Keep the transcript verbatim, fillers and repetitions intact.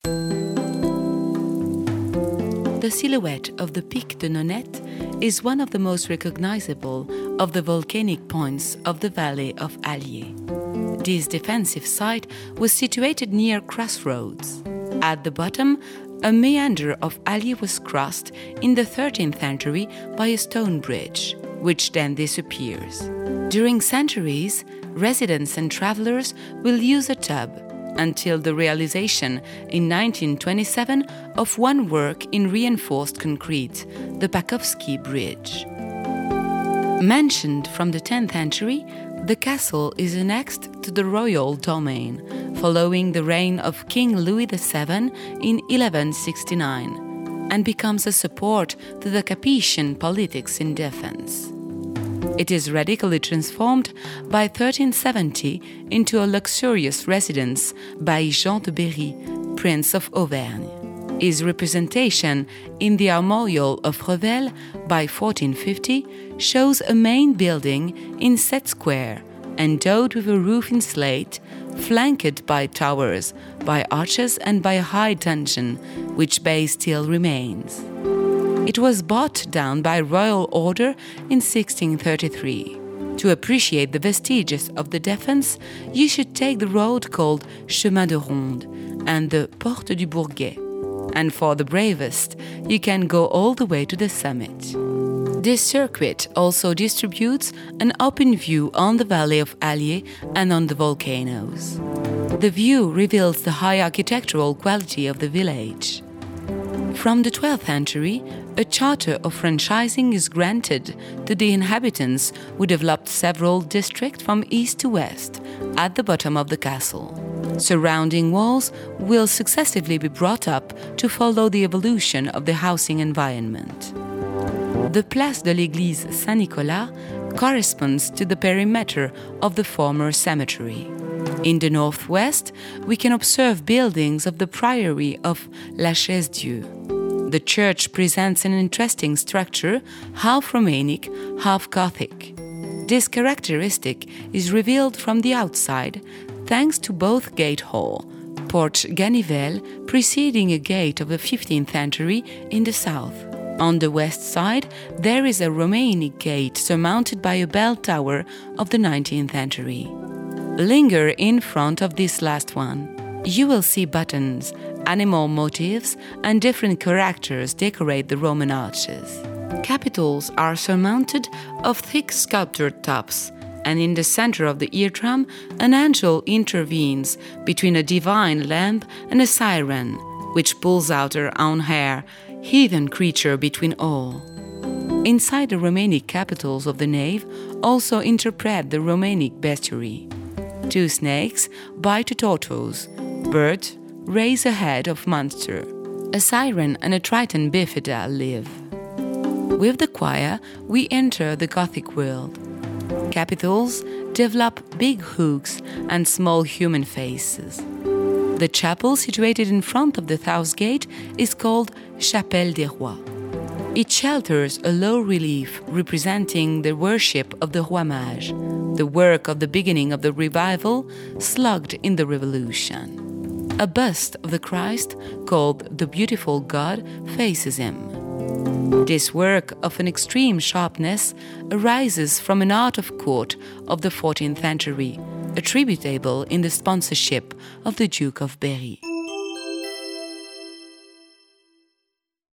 The silhouette of the Pic de Nonette is one of the most recognizable of the volcanic points of the valley of Allier. This defensive site was situated near crossroads. At the bottom, a meander of Allier was crossed in the thirteenth century by a stone bridge, which then disappears. During centuries, residents and travelers will use a tub until the realization in nineteen twenty-seven of one work in reinforced concrete, the Pakowski Bridge. Mentioned from the tenth century, the castle is annexed to the royal domain, following the reign of King Louis the Seventh in eleven sixty-nine, and becomes a support to the Capetian politics in defense. It is radically transformed by thirteen seventy into a luxurious residence by Jean de Berry, Prince of Auvergne. His representation in the Armorial of Revel by fourteen fifty shows a main building in set square, endowed with a roof in slate, flanked by towers, by arches and by a high dungeon, which base still remains. It was bought down by royal order in sixteen thirty-three. To appreciate the vestiges of the defense, you should take the road called Chemin de Ronde and the Porte du Bourget. And for the bravest, you can go all the way to the summit. This circuit also distributes an open view on the valley of Allier and on the volcanoes. The view reveals the high architectural quality of the village. From the twelfth century, a charter of franchising is granted to the inhabitants who developed several districts from east to west at the bottom of the castle. Surrounding walls will successively be brought up to follow the evolution of the housing environment. The Place de l'Église Saint-Nicolas corresponds to the perimeter of the former cemetery. In the northwest, we can observe buildings of the Priory of La Chaise-Dieu. The church presents an interesting structure, half Romanic, half Gothic. This characteristic is revealed from the outside thanks to both gate hall, Porte Ganivelle, preceding a gate of the fifteenth century in the south. On the west side, there is a Romanic gate surmounted by a bell tower of the nineteenth century. Linger in front of this last one. You will see buttons, animal motifs, and different characters decorate the Roman arches. Capitals are surmounted of thick sculptured tops, and in the center of the eardrum, an angel intervenes between a divine lamb and a siren, which pulls out her own hair, heathen creature between all. Inside the Romanic capitals of the nave also interpret the Romanic bestiary. Two snakes bite a tortoise, birds raise a head of monster. A siren and a triton bifida live. With the choir, we enter the Gothic world. Capitals develop big hooks and small human faces. The chapel situated in front of the south gate is called Chapelle des Rois. It shelters a low relief representing the worship of the Roi Mage, the work of the beginning of the revival slugged in the Revolution. A bust of the Christ, called the Beautiful God, faces him. This work of an extreme sharpness arises from an art of court of the fourteenth century, attributable in the sponsorship of the Duke of Berry.